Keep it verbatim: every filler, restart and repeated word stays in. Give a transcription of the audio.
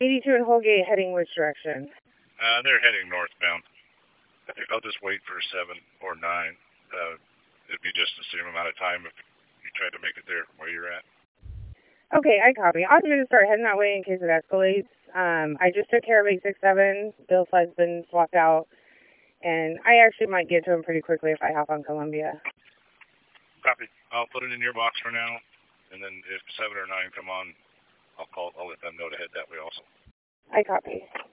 eighty-two and Holgate heading which direction? Uh, they're heading northbound. I think I'll just wait for seven or nine. Uh, it'd be just the same amount of time if you tried to make it there where you're at. Okay, I copy. I'm going to start heading that way in case it escalates. Um, I just took care of eight six seven. Bill's has been swapped out. And I actually might get to him pretty quickly if I hop on Columbia. Copy. I'll put it in your box for now. And then if seven or nine come on, I'll call. I'll let them know to head that way also. I copy.